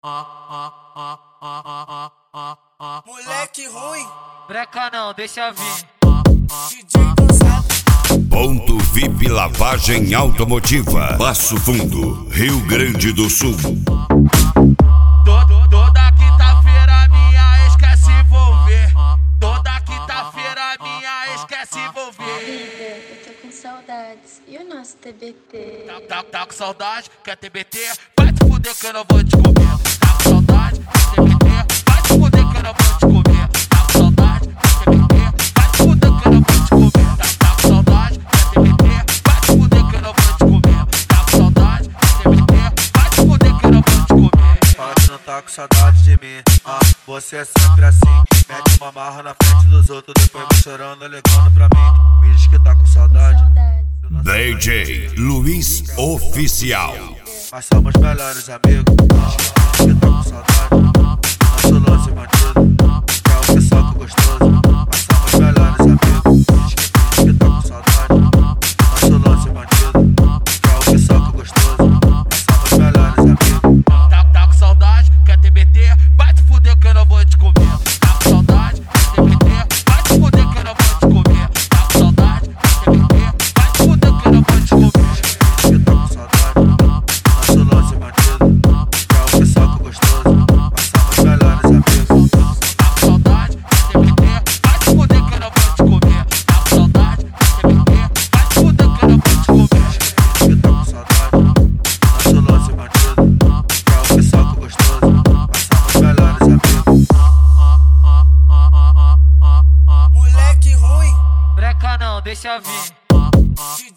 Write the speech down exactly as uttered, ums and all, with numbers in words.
Moleque ruim, Breca não, deixa vir. D J cansado. Ponto V I P Lavagem Automotiva, Passo Fundo, Rio Grande do Sul. Todo, toda quinta-feira minha ex quer se envolver. Toda quinta-feira minha ex quer se envolver. Eu tô com saudades. E o nosso T B T? Tá, tá, tá com saudade, quer T B T? Vai te fuder que eu não vou te comer. Tá com saudade, quer T B T? Vai te fuder que eu não vou te comer. Tá com saudade, quer T B T? Vai te fuder que eu não vou te comer. Tá, tá com saudade, quer T B T? Vai te fuder que eu não vou te comer. Tá com saudade, quer T B T? Vai te fuder que eu não vou te comer. Fala que não tá com saudade de mim, ah, você é sempre assim. Mete uma marra na frente dos outros, depois vai chorando, ligando pra mim. Me diz que tá com saudade. D J Luiz Oficial. Mas somos melhores amigos. Me diz que tá com saudade. Nosso lance bandido, que é o que soca gostoso. Mas somos melhores amigos. Me diz que tá com saudade. Nosso lance bandido, que é o que soca gostoso. Mas somos melhores amigos. Tá, tá com saudade, quer T B T? Vai te fuder que eu não vou te comer. Tá com saudade, quer T B T? Vai te fuder que eu não vou te comer. Tá com saudade, quer T B T? Vai te fuder que eu não vou te comer. Que tá com saudade. Nosso lance bandido, que é o que soca gostoso. Mas somos melhores amigos. Tá com saudade, quer T B T? Vai te fuder que eu não vou te comer. Tá com saudade, quer T B T? Vai te fuder que eu não vou te comer. Que tá com saudade. Nosso lance bandido, que é o que soca gostoso. Mas somos melhores amigos. Moleque ruim, Breca não, deixa vir. D